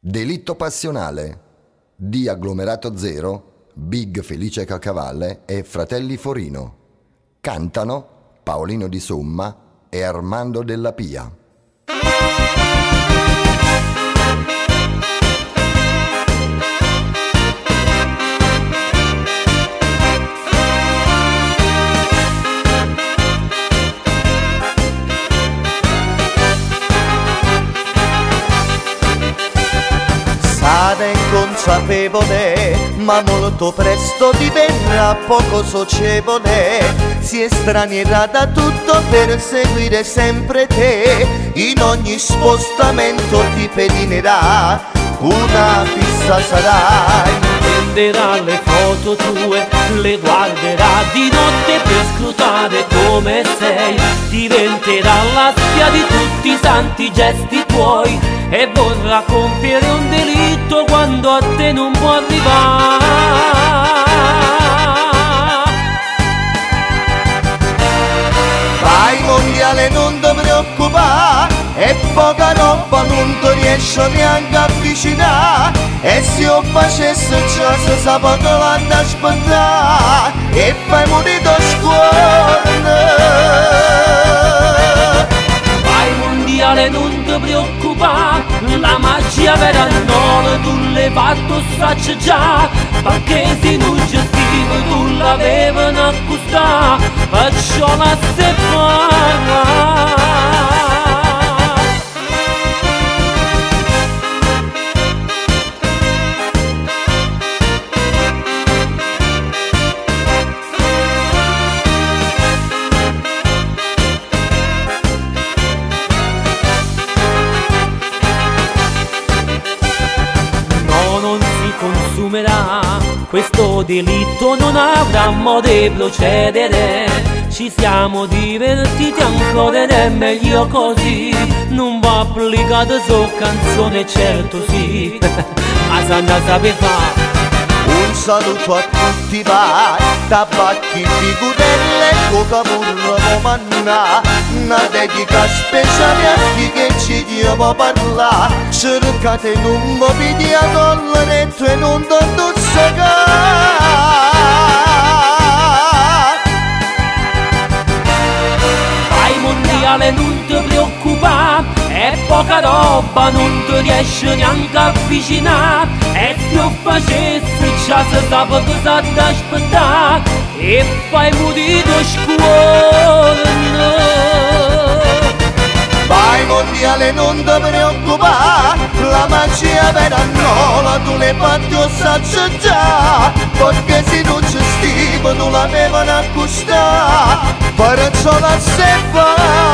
Delitto passionale di Agglomerato Zero, Big Felice Cacavalle e Fratelli Forino. Cantano Paolino Di Somma e Armando Della Pia. Sarà inconsapevole, ma molto presto diventerà poco socievole. Si estranierà da tutto per seguire sempre te. In ogni spostamento ti pedinerà, una fissa sarai. Prenderà le foto tue, le guarderà di notte per scrutare come sei. Diventerà la spia di tutti i santi gesti tuoi e vorrà compiere un delitto quando a te non può arrivare. Vai mondiale, non ti preoccupare, è poca roba, non ti riesce neanche a avvicinare. E se io facesse già si sapeva che l'hanno aspettare e fai morito scuola. Vai mondiale, non ti preoccupare, la magia vera non tu l'hai fatto sacci già. Perché se non gestiva tu l'avevano accostata, perciò la separa. Consumerà questo delitto, non avrà modo di procedere. Ci siamo divertiti ancora ed è meglio così. Non va applicata su canzone, certo sì, ma sanno sapere fare. Un saluto a tutti vai, tabacchi, figurelle, coca burro, manna. Una dedica speciale a chi che ci devo parlare. Cercate in un mobilio a colletto e non tanto Vai mondiale, non ti preoccupare, è poca roba, non ti riesci neanche a avvicinare. E se io facessi già si sapeva cosa ti aspettare e fai mudito scuola. Vai mondiale, non ti preoccupare, la magia vera no, la tu le fatti o sacci già. Perché se non ci stima tu l'avevano accostata, perciò la separa.